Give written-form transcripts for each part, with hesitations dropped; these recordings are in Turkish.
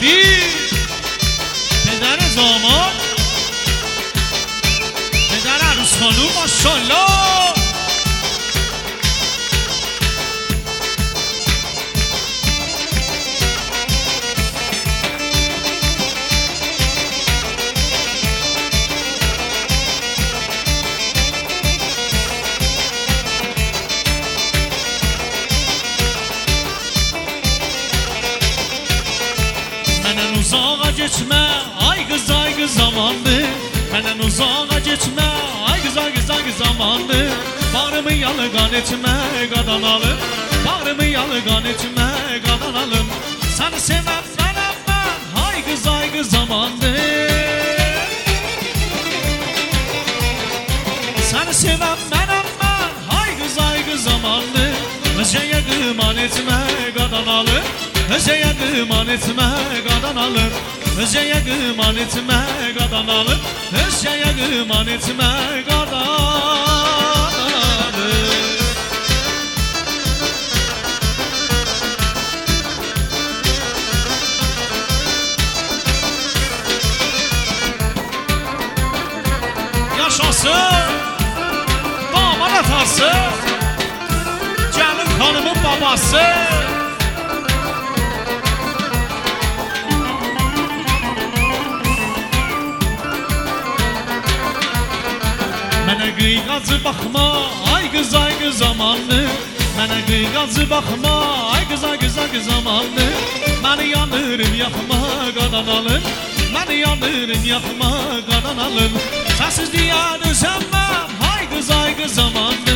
شبی پدر زاماد پدر عروس خانوم ماشاءالله uzağa geçme ay kız zamandı Benden uzağa geçme ay kız zamandı Bağrımı yalgan etme qadan alım Bağrımı yalgan etme qadan alım Seni sevmem ben ay kız zamandı Seni sevmem ben ay kız zamandı Özeye kıman etme qadan alım Özeye kıman etme qadan alır Özeye kıman etme qadan alır Özeye kıman etme qadan alır Yaşasın damat atası Gelin hanımın babası Mənə qıyğacı baxma, ay qız zamanlı Mənə qıyğacı baxma, ay qız zamanlı Məni yanırım yaxma, qadan alım Məni yanırım yaxma, qadan alım Sənsiz diyar özəmməm, ay qız zamanlı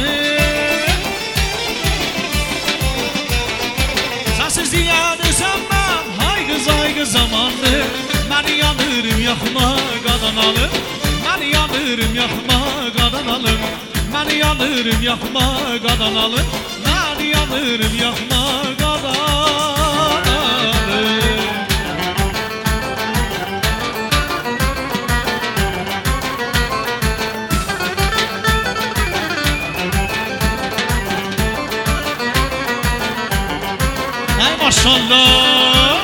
Sənsiz diyar özəmməm, ay qız zamanlı Məni yanırım yaxma, qadan alım Məni yanırım yaxma, qadan alım Məni yanırım yaxma, qadan alım Məni yanırım yaxma, qadan alım Ay maşallah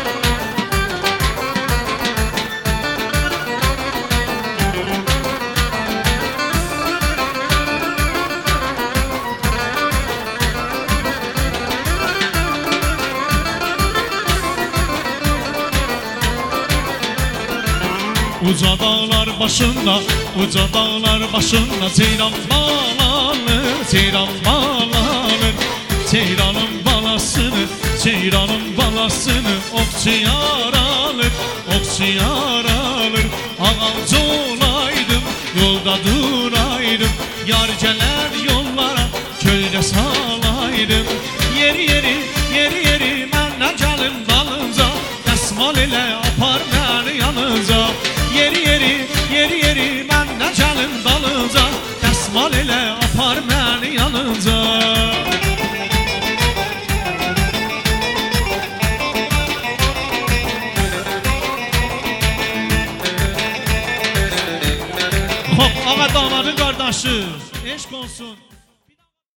Uca dağlar başında, uca dağlar başında Ceyran bağlanır, ceyran bağlanır Ceyranın balasını, ceyranın balasını Okçuyar alır, okçuyar alır Ağalcı olaydım, yolda duraydım Yar gələr yollara, köldə salaydım Yeri məndən gəlin dalınca Dəsmal elə apar məni yanınca Yeri məndən gəlin dalınca Dəsmal elə apar məni yanınca Hop, ağa damadın qardaşı eşq olsun